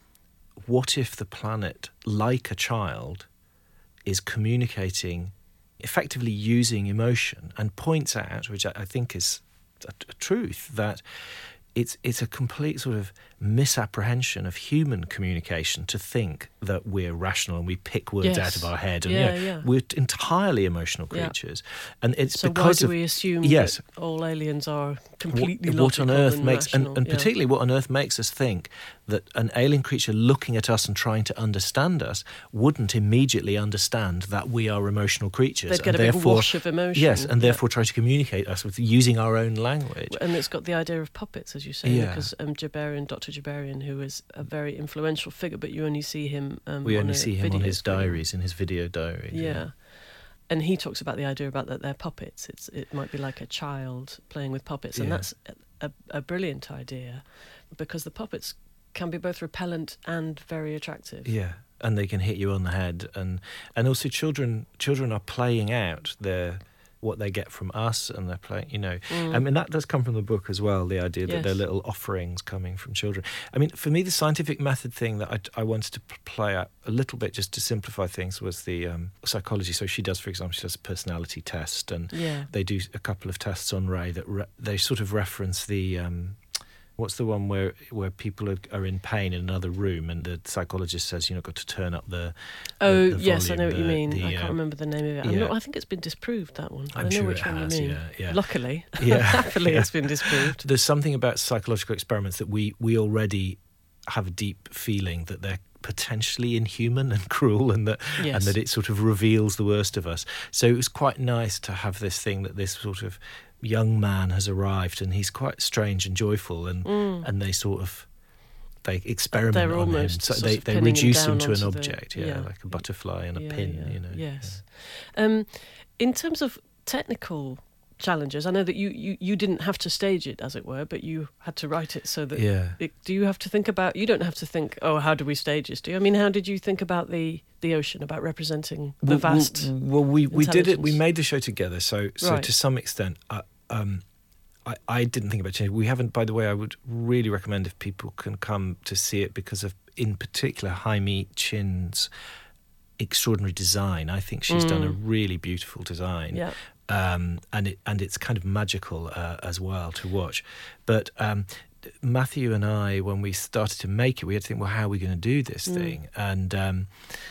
S4: what if the planet, like a child, is communicating, effectively using emotion, and points out, which I, I think is a, a truth, that it's it's a complete sort of misapprehension of human communication to think that we're rational and we pick words
S3: Yes.
S4: out of our head, and
S3: Yeah,
S4: you know,
S3: yeah.
S4: we're entirely emotional
S3: Yeah.
S4: creatures, and it's
S3: So why
S4: because
S3: do
S4: of
S3: we assume
S4: yes,
S3: that all aliens are completely
S4: what, what on
S3: logical
S4: earth
S3: and
S4: makes and,
S3: rational?
S4: and
S3: Yeah.
S4: particularly what on earth makes us think that an alien creature looking at us and trying to understand us wouldn't immediately understand that we are emotional creatures.
S3: They'd get
S4: and
S3: a big
S4: therefore,
S3: wash of emotion.
S4: Yes, and
S3: Yeah.
S4: therefore try to communicate us with using our own language.
S3: And it's got the idea of puppets, as you say,
S4: Yeah.
S3: because um, Jabarian, Doctor Jabarian, who is a very influential figure, but you only see him. Um,
S4: We
S3: on
S4: only
S3: a
S4: see him on
S3: video
S4: his
S3: screen.
S4: diaries, in his video diaries.
S3: Yeah. And he talks about the idea about that they're puppets. It's it might be like a child playing with puppets, and
S4: Yeah.
S3: that's a, a, a brilliant idea, because the puppets can be both repellent and very attractive.
S4: Yeah, and they can hit you on the head, and and also children children are playing out their what they get from us, and they're playing, you know.
S3: Mm.
S4: I mean, that does come from the book as well, the idea that
S3: Yes.
S4: they're little offerings coming from children. I mean, for me, the scientific method thing that I, I wanted to p- play out a little bit just to simplify things was the um, psychology. So she does, for example, she does a personality test, and
S3: Yeah.
S4: they do a couple of tests on Ray that re- they sort of reference the... Um, What's the one where where people are, are in pain in another room, and the psychologist says, you know, got to turn up the.
S3: Oh,
S4: the, the
S3: yes, I know
S4: volume,
S3: what you
S4: the-
S3: mean.
S4: the,
S3: I can't
S4: uh,
S3: remember the name of it. I'm
S4: yeah.
S3: not, I think it's been disproved, that one.
S4: I'm
S3: I know
S4: sure
S3: which
S4: it
S3: one
S4: has,
S3: you mean.
S4: yeah, yeah.
S3: Luckily.
S4: Yeah,
S3: Happily,
S4: yeah.
S3: it's been disproved.
S4: There's something about psychological experiments that we we already have a deep feeling that they're potentially inhuman and cruel, and that
S3: Yes.
S4: and that it sort of reveals the worst of us. So it was quite nice to have this thing that this sort of young man has arrived, and he's quite strange and joyful, and
S3: Mm.
S4: and they sort of they experiment
S3: They're
S4: on him.
S3: almost
S4: So
S3: sort
S4: they
S3: of
S4: they
S3: pinning him
S4: reduce him
S3: down
S4: to an
S3: onto the-
S4: object, yeah,
S3: yeah.
S4: like a butterfly and a
S3: Yeah,
S4: pin,
S3: yeah.
S4: you know.
S3: Yes. Um, in terms of technical challenges, I know that you, you, you didn't have to stage it, as it were, but you had to write it so that...
S4: Yeah.
S3: It, do you have to think about... You don't have to think, oh, how do we stage this, do you? I mean, how did you think about the, the ocean, about representing the
S4: Well, well,
S3: vast...
S4: Well, we, we did it. We
S3: intelligence?
S4: made the show together, so so
S3: Right.
S4: to some extent, uh, um, I I didn't think about changing. We haven't. By the way, I would really recommend if people can come to see it because of, in particular, Jaime Chin's extraordinary design. I think she's done a really beautiful design.
S3: Yeah.
S4: Um, and it and it's kind of magical uh, as well to watch. But um, Matthew and I, when we started to make it, we had to think, well, how are we going to do this thing? And um,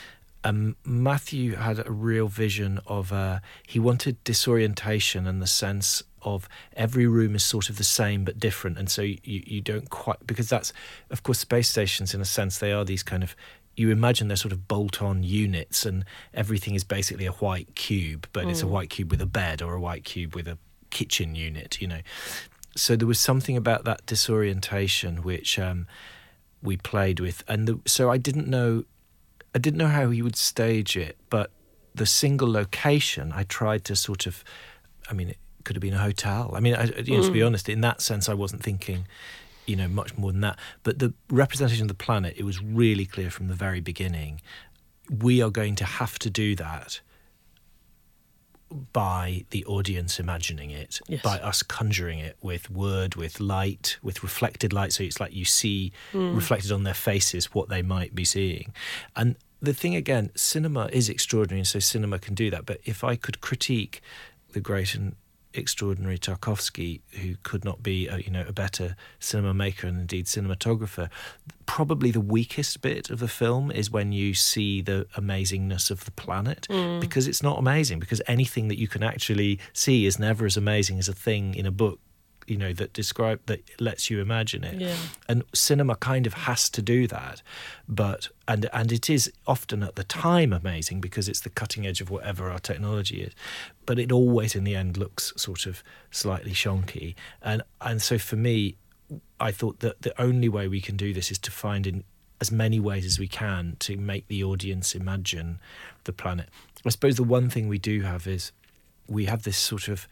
S4: um, Matthew had a real vision of uh, he wanted disorientation and the sense of every room is sort of the same but different, and so you, you don't quite, because that's, of course, space stations in a sense, they are these kind of, you imagine they're sort of bolt-on units, and everything is basically a white cube, but it's a white cube with a bed, or a white cube with a kitchen unit, you know. So there was something about that disorientation which um, we played with, and the, so I didn't know, I didn't know how he would stage it, but the single location I tried to sort of, I mean, it could have been a hotel. I mean, I, you know, to be honest, in that sense, I wasn't thinking, you know, much more than that. But the representation of the planet, it was really clear from the very beginning. We are going to have to do that by the audience imagining it,
S3: Yes.
S4: by us conjuring it with word, with light, with reflected light. So it's like you see reflected on their faces what they might be seeing. And the thing, again, cinema is extraordinary, and so cinema can do that. But if I could critique the great and extraordinary Tarkovsky, who could not be a, you know, a better cinema maker and indeed cinematographer, probably the weakest bit of the film is when you see the amazingness of the planet, because it's not amazing, because anything that you can actually see is never as amazing as a thing in a book, you know, that describe that lets you imagine it.
S3: Yeah.
S4: And cinema kind of has to do that, but and and it is often at the time amazing because it's the cutting edge of whatever our technology is, but it always in the end looks sort of slightly shonky. And and so for me, I thought that the only way we can do this is to find in as many ways as we can to make the audience imagine the planet. I suppose the one thing we do have is we have this sort of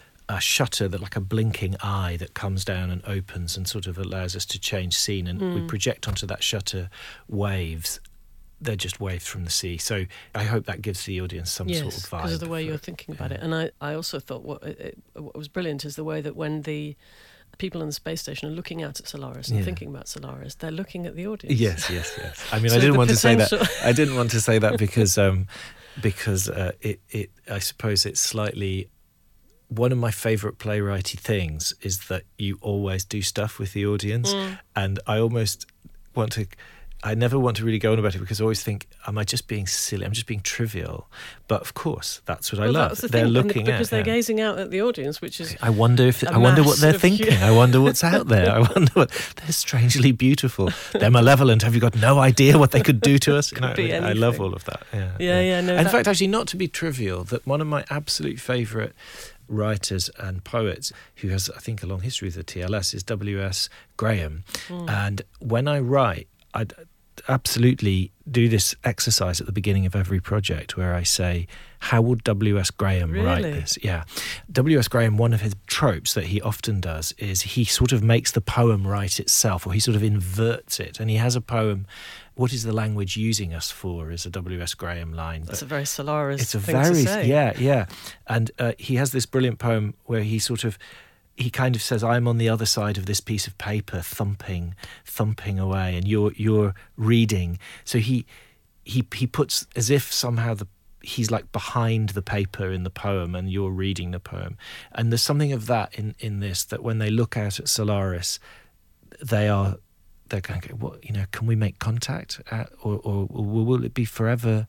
S4: a shutter that like a blinking eye that comes down and opens and sort of allows us to change scene, and mm. we project onto that shutter waves. They're just waves from the sea. So I hope that gives the audience some
S3: yes,
S4: sort of vibe.
S3: Because of the way you're thinking about yeah. it. And I, I also thought what, it, what was brilliant is the way that when the people on the space station are looking out at Solaris and yeah. thinking about Solaris, they're looking at the audience.
S4: Yes, yes, yes. I mean,
S3: so
S4: I didn't want
S3: potential...
S4: to say that. I didn't want to say that because um, because uh, it, it. I suppose it's slightly. One of my favourite playwrighty things is that you always do stuff with the audience, mm. and I almost want to. I never want to really go on about it because I always think, am I just being silly? I'm just being trivial. But of course, that's what
S3: well,
S4: I love.
S3: That's the
S4: they're
S3: thing,
S4: looking
S3: because
S4: at
S3: they're
S4: yeah.
S3: gazing out at the audience, which is.
S4: I wonder if I wonder what they're thinking. I wonder what's out there. I wonder what they're strangely beautiful. They're malevolent. Have you got no idea what they could do to us?
S3: Could be anything.
S4: I love all of that. Yeah,
S3: yeah, yeah. yeah no,
S4: in
S3: that...
S4: fact, actually, not to be trivial, that one of my absolute favourite writers and poets who has, I think, a long history with the T L S is W S Graham. Mm. And when I write, I absolutely do this exercise at the beginning of every project where I say, how would W S Graham
S3: really?
S4: write this? Yeah. W S Graham, one of his tropes that he often does is he sort of makes the poem write itself, or he sort of inverts it. And he has a poem, what is the language using us for, is a W S Graham line.
S3: That's a very Solaris
S4: it's a
S3: thing
S4: very,
S3: to say.
S4: Yeah, yeah. And uh, he has this brilliant poem where he sort of, he kind of says, I'm on the other side of this piece of paper, thumping, thumping away, and you're you're reading. So he he he puts as if somehow the he's like behind the paper in the poem, and you're reading the poem. And there's something of that in, in this, that when they look out at Solaris, they are they're going, what you know, can we make contact, at, or, or or will it be forever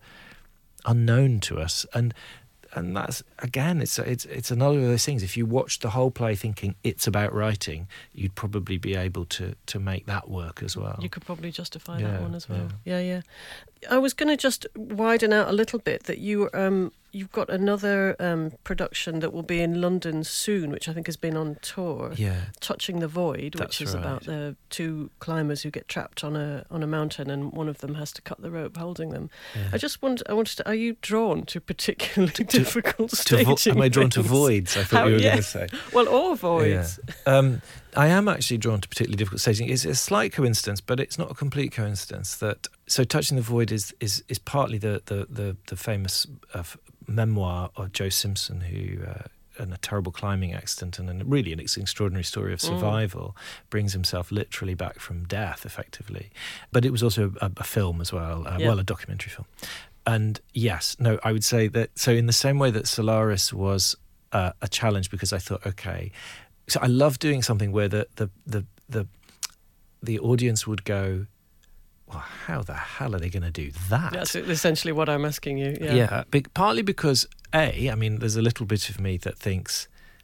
S4: unknown to us? And And that's, again, it's it's it's another of those things. If you watch the whole play thinking it's about writing, you'd probably be able to to make that work as well.
S3: You could probably justify
S4: yeah,
S3: that one as well.
S4: Yeah,
S3: yeah. yeah. I was going to just widen out a little bit that you um you've got another um production that will be in London soon, which I think has been on tour.
S4: Yeah.
S3: Touching the Void,
S4: That's
S3: which is
S4: right.
S3: about the two climbers who get trapped on a on a mountain, and one of them has to cut the rope holding them. Yeah. I just want I wanted to, are you drawn to particularly to, difficult
S4: to
S3: staging
S4: vo- Am I drawn
S3: things?
S4: to voids? I thought
S3: How,
S4: you were
S3: yeah.
S4: going to say.
S3: Well, all voids.
S4: Yeah. Um, I am actually drawn to particularly difficult staging. It's a slight coincidence, but it's not a complete coincidence. That so Touching the Void is is is partly the the the, the famous uh, memoir of Joe Simpson, who uh, in a terrible climbing accident and a, really an extraordinary story of survival, mm. brings himself literally back from death, effectively. But it was also a, a film as well, uh, yeah. well, a documentary film. And yes, no, I would say that. So in the same way that Solaris was uh, a challenge, because I thought, okay, so I love doing something where the the the the, the audience would go, well, how the hell are they going to do that?
S3: That's essentially what I'm asking you. Yeah,
S4: yeah be- partly because, A, I mean, there's a little bit of me that thinks,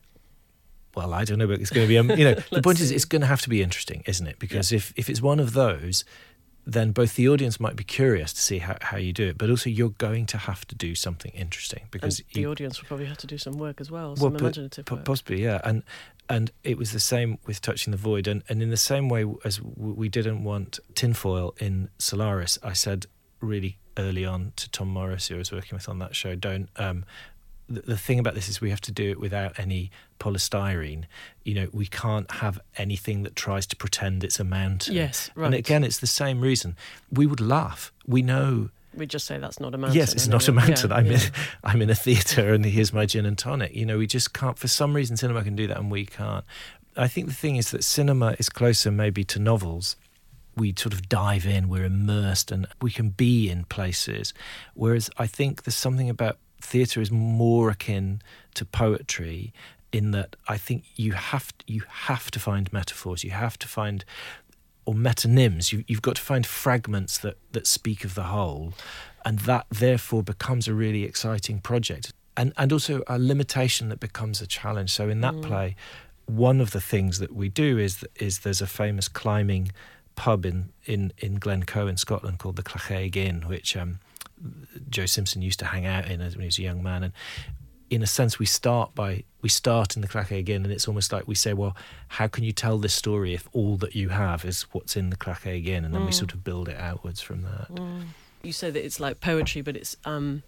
S4: well, I don't know, but it's going to be, um, you know, the point see. is it's going to have to be interesting, isn't it? Because yeah. if, if it's one of those, then both the audience might be curious to see how, how you do it, but also you're going to have to do something interesting. Because
S3: and the
S4: you,
S3: audience will probably have to do some work as well,
S4: well
S3: some
S4: but,
S3: imaginative
S4: but
S3: work.
S4: Possibly, yeah. And and it was the same with Touching the Void. And, and in the same way as we didn't want tinfoil in Solaris, I said really early on to Tom Morris, who I was working with on that show, don't... Um, the, the thing about this is we have to do it without any polystyrene. You know, we can't have anything that tries to pretend it's a mountain.
S3: Yes, right.
S4: And again, it's the same reason. We would laugh. We know...
S3: We just say that's not a mountain.
S4: Yes, it's not a mountain.
S3: Yeah,
S4: I'm,
S3: yeah.
S4: in, I'm in a theatre and here's my gin and tonic. You know, we just can't, for some reason cinema can do that and we can't. I think the thing is that cinema is closer maybe to novels. We sort of dive in, we're immersed and we can be in places. Whereas I think there's something about theatre is more akin to poetry in that I think you have you have to find metaphors, you have to find... or metonyms, you, you've got to find fragments that, that speak of the whole, and that therefore becomes a really exciting project. And and also a limitation that becomes a challenge. So in that mm. play, one of the things that we do is is there's a famous climbing pub in, in, in Glencoe in Scotland called the Clachaig Inn, which um, Joe Simpson used to hang out in when he was a young man. And in a sense, we start by we start in the claque again, and it's almost like we say, well, how can you tell this story if all that you have is what's in the claque again, and then mm. we sort of build it outwards from that.
S3: Mm. You say that it's like poetry, but it's um,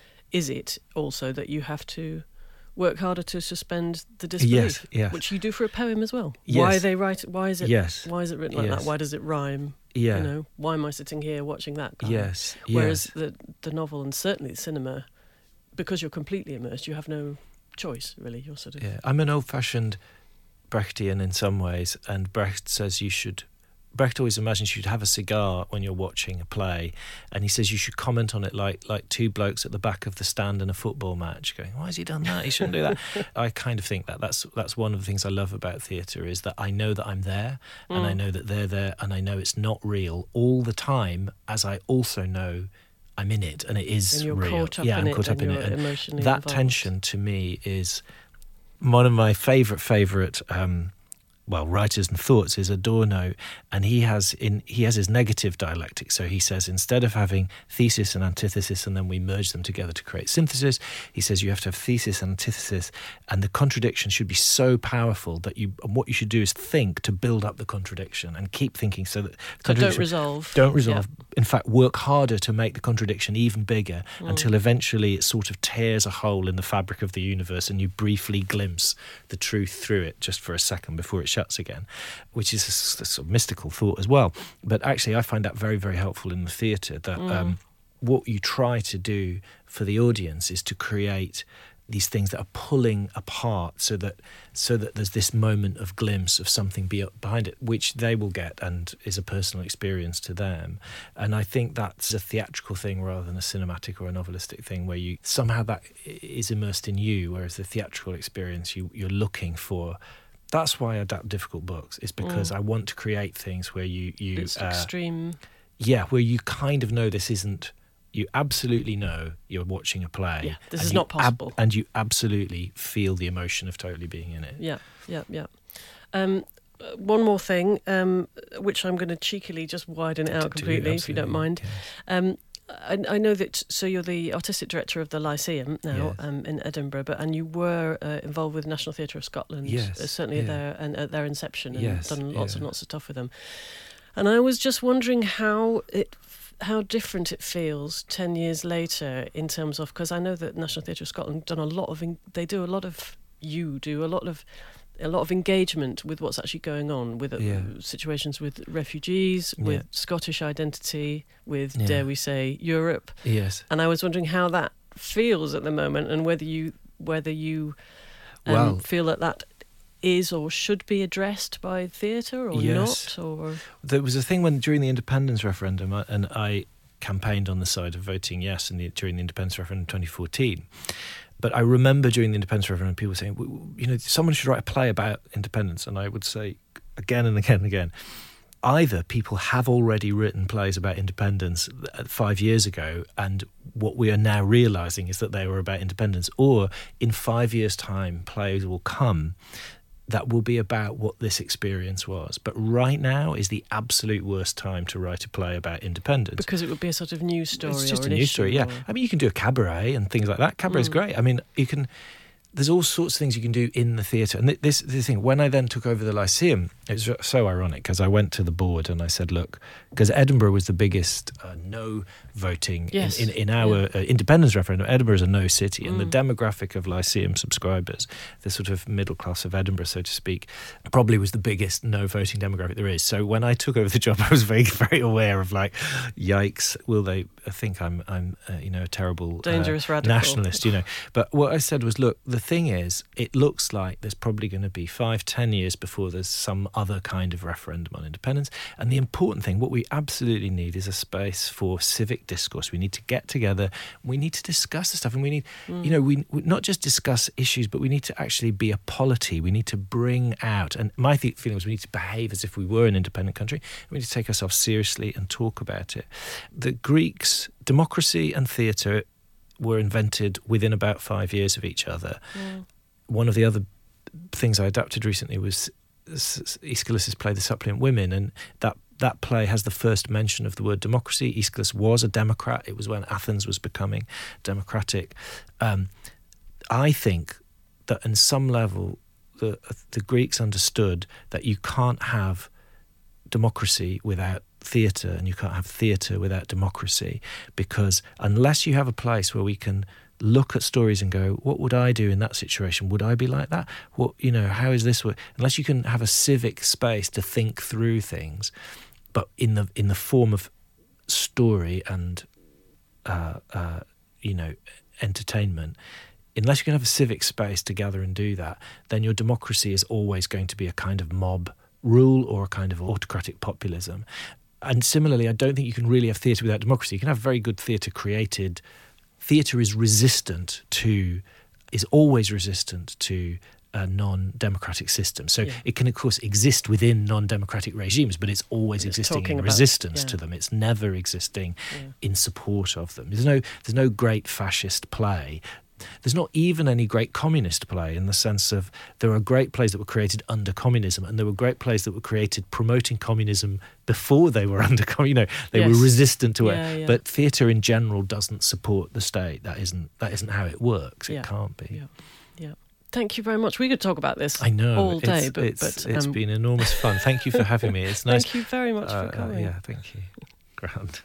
S3: is it also that you have to work harder to suspend the disbelief,
S4: yes, yes.
S3: which you do for a poem as well?
S4: Yes.
S3: Why they write? Why is it?
S4: Yes.
S3: Why is it written like
S4: yes.
S3: that? Why does it rhyme?
S4: Yeah.
S3: You know, why am I sitting here watching that guy?
S4: Yes.
S3: Whereas
S4: yes.
S3: the the novel and certainly the cinema, because you're completely immersed, you have no choice, really. You're sort of...
S4: Yeah, I'm an old-fashioned Brechtian in some ways, and Brecht says you should... Brecht always imagines you should have a cigar when you're watching a play, and he says you should comment on it like like two blokes at the back of the stand in a football match going, why has he done that? He shouldn't do that. I kind of think that. That's that's one of the things I love about theatre, is that I know that I'm there, and
S3: Mm.
S4: I know that they're there, and I know it's not real all the time, as I also know I'm in it, and it is
S3: and you're
S4: real.
S3: caught up
S4: yeah,
S3: in
S4: I'm caught
S3: it
S4: up in
S3: and
S4: it.
S3: you're
S4: And
S3: emotionally
S4: that
S3: involved.
S4: tension to me is one of my favourite, favourite um, well, writers and thoughts is Adorno, and he has in he has his negative dialectic. So he says instead of having thesis and antithesis and then we merge them together to create synthesis, he says you have to have thesis and antithesis, and the contradiction should be so powerful that you and what you should do is think to build up the contradiction and keep thinking so that
S3: So don't resolve.
S4: Don't resolve. Yeah. In fact, work harder to make the contradiction even bigger mm. until eventually it sort of tears a hole in the fabric of the universe and you briefly glimpse the truth through it just for a second before it shuts again, which is a, a sort of mystical thought as well. But actually, I find that very, very helpful in the theatre, that mm. um, what you try to do for the audience is to create these things that are pulling apart so that so that there's this moment of glimpse of something be behind it, which they will get and is a personal experience to them. And I think that's a theatrical thing rather than a cinematic or a novelistic thing, where you somehow that is immersed in you, whereas the theatrical experience you, you're looking for. That's why I adapt difficult books, is because mm. I want to create things where you... you
S3: it's
S4: uh,
S3: extreme.
S4: Yeah, where you kind of know this isn't... You absolutely know you're watching a play.
S3: Yeah, this is not possible.
S4: Ab- and you absolutely feel the emotion of totally being in it.
S3: Yeah, yeah, yeah. Um, one more thing, um, which I'm going to cheekily just widen it out completely, if you don't mind.
S4: Yes.
S3: Um, I, I know that, so you're the artistic director of the Lyceum now,
S4: Yes.
S3: um, in Edinburgh, but and you were uh, involved with National Theatre of Scotland,
S4: yes.
S3: uh, certainly
S4: yeah.
S3: at their and at their inception, and
S4: yes.
S3: done lots
S4: yeah.
S3: and lots of stuff with them. And I was just wondering how it, how different it feels ten years later in terms of, because I know that National Theatre of Scotland done a lot of, they do a lot of, you do a lot of. a lot of engagement with what's actually going on with uh,
S4: yeah.
S3: situations with refugees, with
S4: yeah.
S3: Scottish identity, with,
S4: yeah.
S3: dare we say, Europe.
S4: Yes.
S3: And I was wondering how that feels at the moment, and whether you whether you um,
S4: well,
S3: feel that that is or should be addressed by theatre or
S4: yes.
S3: not. Or
S4: there was a thing when during the independence referendum, and I campaigned on the side of voting yes in the, during the independence referendum in twenty fourteen. But I remember during the independence referendum people saying, you know, someone should write a play about independence. And I would say again and again and again, either people have already written plays about independence five years ago, and what we are now realising is that they were about independence, or in five years' time, plays will come that will be about what this experience was. But right now is the absolute worst time to write a play about independence.
S3: because it would be a sort of news story.
S4: It's just
S3: or
S4: a
S3: an
S4: news
S3: issue
S4: story, yeah.
S3: or...
S4: I mean, you can do a cabaret and things like that. Cabaret's
S3: Mm.
S4: great. I mean, you can... There's all sorts of things you can do in the theatre. And this, this thing, when I then took over the Lyceum, it was so ironic, because I went to the board and I said, look, because Edinburgh was the biggest uh, no voting
S3: yes.
S4: in, in, in our yeah. uh, independence referendum. Edinburgh is a no city, and
S3: Mm.
S4: the demographic of Lyceum subscribers, the sort of middle class of Edinburgh, so to speak, probably was the biggest no voting demographic there is. So when I took over the job, I was very, very aware of, like, yikes, will they think I'm, I'm uh, you know, a terrible
S3: dangerous
S4: uh,
S3: radical
S4: nationalist, you know. But what I said was, look, the thing is, it looks like there's probably going to be five, ten years before there's some other kind of referendum on independence. And the important thing, what we absolutely need, is a space for civic discourse. We need to get together. We need to discuss the stuff. And we need, mm. you know, we, we not just discuss issues, but we need to actually be a polity. We need to bring out, and my th- feeling was we need to behave as if we were an independent country. We need to take ourselves seriously and talk about it. The Greeks, democracy and theatre were invented within about five years of each other. Mm. One of the other things I adapted recently was Aeschylus's play The Suppliant Women, and that that play has the first mention of the word democracy. Aeschylus was a democrat. It was when Athens was becoming democratic. Um, I think that on some level, the the Greeks understood that you can't have democracy without theatre, and you can't have theatre without democracy, because unless you have a place where we can look at stories and go, what would I do in that situation? Would I be like that? What, you know, how is this? Unless you can have a civic space to think through things, but in the in the form of story and uh, uh, you know, entertainment. Unless you can have a civic space to gather and do that, then your democracy is always going to be a kind of mob rule or a kind of autocratic populism. And similarly, I don't think you can really have theatre without democracy. You can have very good theatre created. Theatre is resistant to, is always resistant to a non-democratic system. So yeah. it can, of course, exist within non-democratic regimes, but it's always it's existing in resistance about, yeah. to them. It's never existing yeah. in support of them. There's no, there's no great fascist play. There's not even any great communist play, in the sense of there are great plays that were created under communism, and there were great plays that were created promoting communism before they were under communism. You know, they yes. were resistant to yeah, it. Yeah. But theatre in general doesn't support the state. That isn't that isn't how it works. Yeah. It can't be.
S3: Yeah. yeah. Thank you very much. We could talk about this
S4: I know,
S3: all day.
S4: It's,
S3: but
S4: it's,
S3: but, um,
S4: it's been enormous fun. Thank you for having me. It's nice.
S3: Thank you very much
S4: uh,
S3: for coming.
S4: Uh, yeah, thank you. Grand.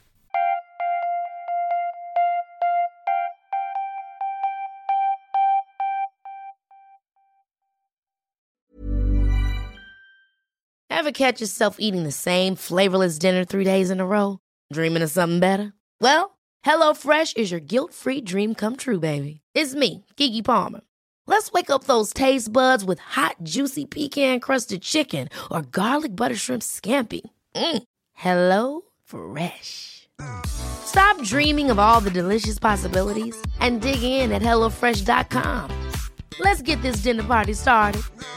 S2: Ever catch yourself eating the same flavorless dinner three days in a row? Dreaming of something better? Well, HelloFresh is your guilt-free dream come true, baby. It's me, Keke Palmer. Let's wake up those taste buds with hot, juicy pecan-crusted chicken or garlic butter shrimp scampi. Mm. Hello Fresh. Stop dreaming of all the delicious possibilities and dig in at hello fresh dot com. Let's get this dinner party started.